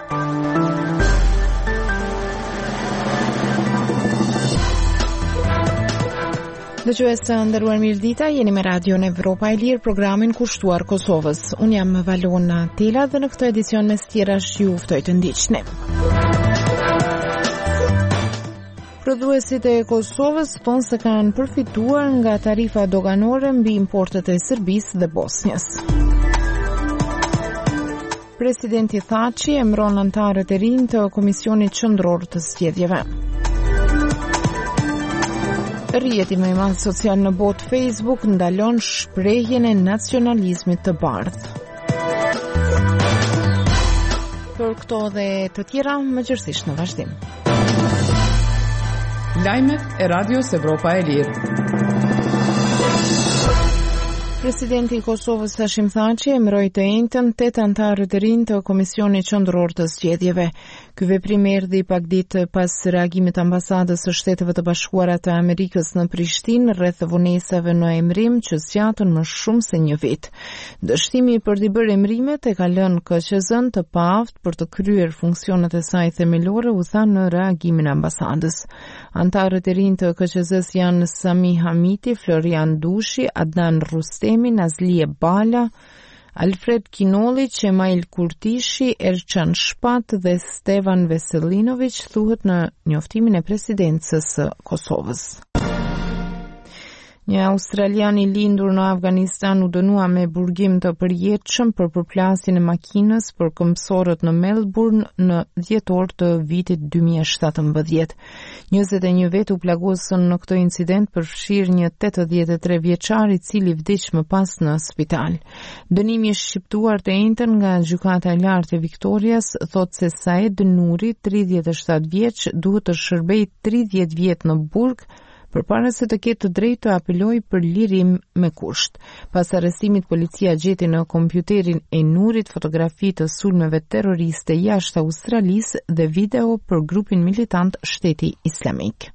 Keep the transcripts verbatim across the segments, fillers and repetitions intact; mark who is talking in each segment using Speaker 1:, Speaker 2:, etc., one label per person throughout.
Speaker 1: Dëgjues të nderuar, mirëdita, jeni me Radio në Evropa e Lirë, programin kushtuar Kosovës. Unë jam Valona Tela dhe në këtë edicion me stjerash ju ftoj të ndiqni. Prodhuesit e Kosovës thonë se kanë përfituar nga tarifa doganore mbi importet e Serbisë dhe Bosnjës. Presidenti Thaçi emëron anëtarët e rinj të Komisionit Qendror të Zgjedhjeve. Rrjeti më i madh social në botë, Facebook, ndalon shprehjen e nacionalizmit të bardhë. Për këto dhe të tjera, mëgjërësisht në vazhdim.
Speaker 2: Lajmet e Radios Evropa e Lirë.
Speaker 1: Presidenti i Kosovës Hashim Thaçi emëroi të njëjtën tetë anëtarë të rinj të Komisionit Qendror të Zgjedhjeve. Ky veprim erdhi pak ditë pas reagimit të ambasadës së Shteteve të Bashkuara të Amerikës në Prishtinë rreth vonesave në emërim që zgjatën më shumë se një vit. Dështimi për të bërë emërimet e ka lënë K Q Z-n të paaft për të kryer funksionet e saj themelore, u tha në reagimin e ambasadës. Anëtarët e rinj të K Q Z-s janë Sami Hamiti, Florian Dushi, Adnan Rustem, Nazlie Bala, Alfred Kinolli, Qemail Kurtishi, Erçan Shpat dhe Stevan Veselinović, thuhet në njoftimin e presidencës së Kosovës. Një australian i lindur në Afganistan u dënua me burgim të përjetshëm për përplasjen e makinës për këmbësorët në Melbourne në dhjetor të vitit dy mijë e shtatëmbëdhjetë. njëzet e një vjet u plagosën në këtë incident, përfshirë një tetëdhjetë e tre vjeçar i cili vdiq më pas në spital. Dënimi është shqiptuar të njëjtën nga gjykata e lartë e Viktorias, thotë se Saed Nuri, tridhjetë e shtatë vjeç, duhet të shërbejë tridhjetë vjet në burg përpara se të ketë të drejtë të apelojë për lirim me kusht. Pas arrestimit, policia gjeti në kompjuterin e Nurit fotografi të sulmeve terroriste jashtë Australisë dhe video për grupin militant Shteti Islamik.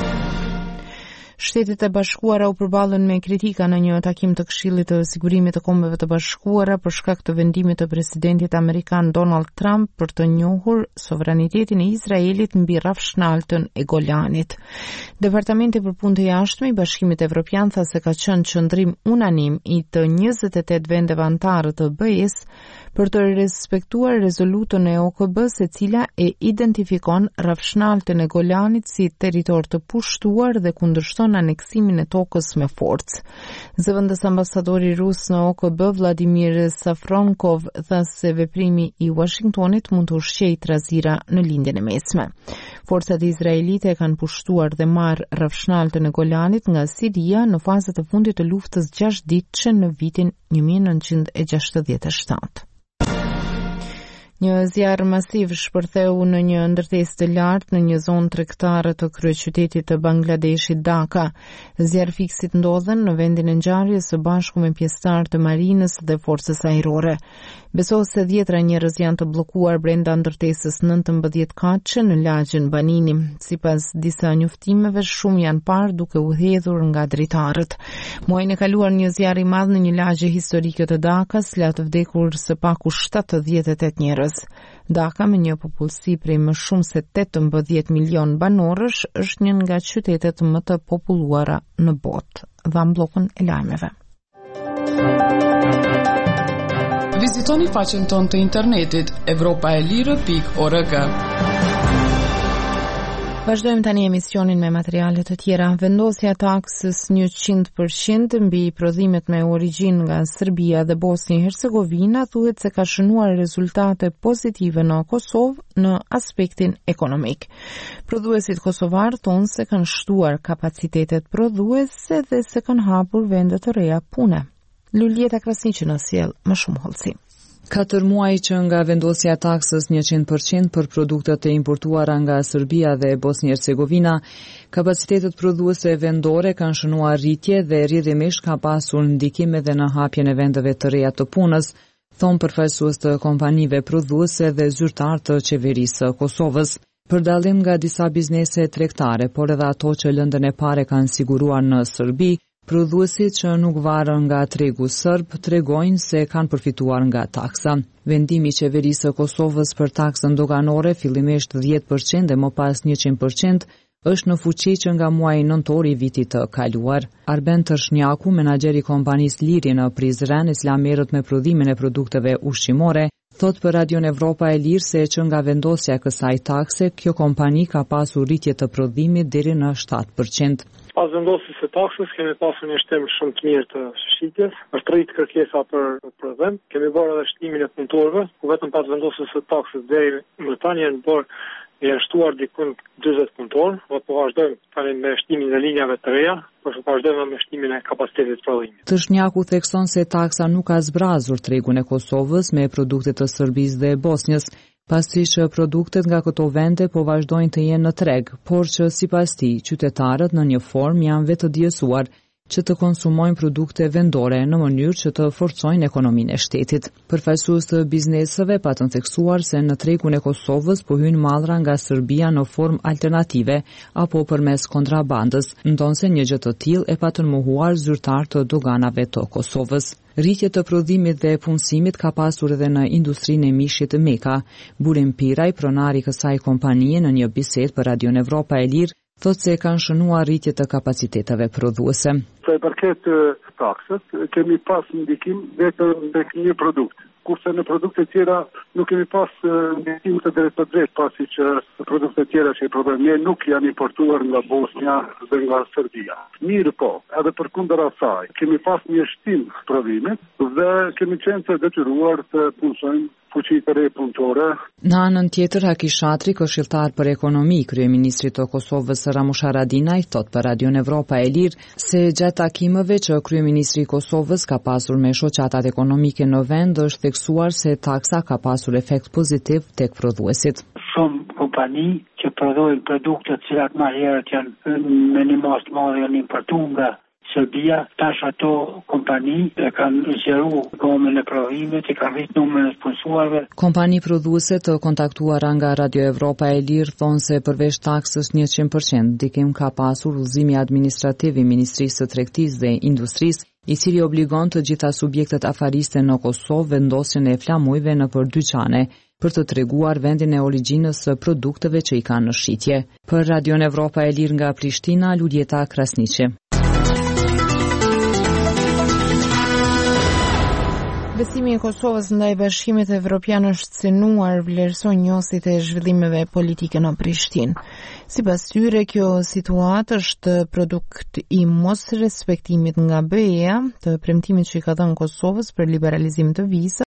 Speaker 1: Shtetet e Bashkuara u përballën me kritika në një takim të Këshillit të Sigurimit të Kombeve të Bashkuara për shkak të vendimit të presidentit amerikan Donald Trump për të njohur sovranitetin e Izraelit mbi rrafshnaltën e Golanit. Departamenti për Punë të Jashtme i Bashkimit Evropian tha se ka qenë qëndrim unanim i të njëzet e tetë vendeve anëtare të B E S për të respektuar rezolutën e O K B-s, e cila e identifikon rrafshnaltën e Golanit si territor të pushtuar dhe kundërshton aneksimin e tokës me forcë. Zëvendës ambasadori rus në O K B, Vladimir Safronkov, tha se veprimi i Washingtonit mund të ushqejë trazira në lindjen e mesme. Forcat izraelite kanë pushtuar dhe marrë rrafshnaltën e Golanit nga Siria në fazat e fundit të luftës gjashtëditëshe në vitin një mijë e nëntëqind e gjashtëdhjetë e shtatë. Një zjarr masiv shpërtheu në një ndërtesë të lartë në një zonë tregtare të kryeqytetit të Bangladeshit, Dhaka. Zjarrfiksit ndodhen në vendin e ngjarjes së bashku me pjesëtar të marinës dhe forcës ajrore. Besohet se dhjetra njerëz janë të bllokuar brenda ndërtesës nëntëmbëdhjetë katëshe në lagjin Banini. Sipas disa njoftimeve, shumë janë parë duke u hedhur nga dritarët. Muajin e kaluar një zjarr i madh në një lagje historike të Dhakas la të vdekur së paku shtatëdhjetë e tetë njerëz. Dhaka, me një popullsi prej më shumë se tetëmbëdhjetë milion banorësh, është një nga qytetet më të populluara në botë. Dham bllokun e lajmeve.
Speaker 2: Vizitoni faqen tonë të internetit evropaelire pikë org.
Speaker 1: Vazhdojmë tani emisionin me materiale të tjera. Vendosja taksës njëqind përqind mbi prodhimet me origjinë nga Serbia dhe Bosnia e Hercegovina thuhet se ka shënuar rezultate pozitive në Kosovë në aspektin ekonomik. Prodhuesit kosovar thonë se kanë shtuar kapacitetet prodhuese dhe se kanë hapur vende të reja pune. Luljeta Krasniqi në sjell më shumë hollësi.
Speaker 3: Katër muaj që nga vendosja taksës njëqind përqind për produktet e importuara nga Serbia dhe Bosnia-Hercegovina, kapacitetet prodhuese vendore kanë shënuar rritje dhe rrjedhimisht ka pasur ndikim edhe në hapjen e vendeve të reja të punës, thonë përfaqësues të kompanive prodhuese dhe zyrtar të qeverisë së Kosovës. Për dallim nga disa biznese tregtare, por edhe ato që lëndën e parë kanë siguruar në Serbi, Prodhuesit që nuk varën nga tregu serb tregojnë se kanë përfituar nga taksa. Vendimi i qeverisë së Kosovës për taksën doganore, fillimisht dhjetë përqind dhe më pas njëqind përqind, është në fuqi që nga muaji nëntor i vitit të kaluar. Arben Tërshnjaku, menaxheri i kompanisë Liri në Prizren, e cila merret me prodhimin e produkteve ushqimore, thot për Radion Evropa e Lirë se që nga vendosja e kësaj takse, kjo kompani ka pasur rritje të prodhimit deri në shtatë përqind.
Speaker 4: Pas vendosjes së taksës kemi pasur një shtim shumë të mirë të shitjes, është rrit kërkesa për prodhim, kemi bërë edhe shtimin e punëtorëve, ku vetëm pas vendosjes së taksës deri më tani janë bërë janë shtuar dikun dyzet punëtorë, dhe po vazhdojmë tani me shtimin e linjave të reja, por po vazhdojmë me shtimin e kapacitetit të prodhimit.
Speaker 3: Tërshnjaku thekson se taksa nuk ka zbrazur tregun e Kosovës me produktet të Serbisë dhe Bosnjës, pasi që produktet nga këto vende po vazhdojnë të jenë në treg, por që sipas tij qytetarët në një formë janë vetë të diësuar që të konsumojnë produkte vendore në mënyrë që të forcojnë ekonominë e shtetit. Përfaqësues të bizneseve patën theksuar se në tregun e Kosovës po hyjnë mallra nga Serbia në formë alternative apo përmes kontrabandës, ndonse një gjë të tillë e patën mohuar zyrtar të doganave të Kosovës. Rritje të prodhimit dhe punësimit ka pasur edhe në industrinë e mishit të Meka. Burim Piraj, pronari i kësaj kompanie, në një bisedë për Radion Evropa e Lirë, thot se kanë shënuar rritje të kapaciteteve prodhuese.
Speaker 5: Sa i përket taksës, kemi pas ndikim vetëm tek një produkt, kurse në produkte tjera nuk kemi pas ndikim të drejtë për drejtë, pasi që produkte tjera që i prodhojmë ne nuk janë importuar nga Bosnia dhe nga Serbia. Mirë po, edhe përkundër asaj, kemi pas një shtim prodhimit dhe kemi qenë të detyruar të punësojmë fuqi të re punëtore.
Speaker 3: Në anën tjetër, Haki Shatri, këshilltar për ekonomi, kryeministri të Kosovës Ramush Haradinaj, thot për Radion Evropa e Lirë se gjatë takimeve që kryeministri i Kosovës ka pasur me shoqatat ekonomike në vend, është theksuar se taksa ka pasur efekt pozitiv tek prodhuesit.
Speaker 6: Shumë kompani që prodhojnë produkte të cilat më herët janë me një mas të madhe janë importuar nga Serbia, tash ato kompani e kanë zgjeru gomën e prodhimit, e kanë rritë numrin e sponsorëve.
Speaker 3: Kompani prodhuese të kontaktuara nga Radio Evropa e Lirë thonë se përveç taksës njëqind përqind, ndikim ka pasur udhëzimi administrativ i Ministrisë së Tregtisë dhe Industrisë, i cili obligon të gjitha subjektet afariste në Kosovë vendosjen e flamujve nëpër dyqane për të treguar vendin e origjinës së produkteve që i kanë në shitje. Për Radion Evropa e Lirë nga Prishtina, Ludjeta Krasniqi.
Speaker 1: Besimi i Kosovës ndaj Bashkimit Evropian është cënuar, vlerëson njësit e zhvillimeve politike në Prishtinë. Sipas tyre, kjo situatë është produkt i mos respektimit nga B E A të premtimit që i ka dhënë Kosovës për liberalizim të vizave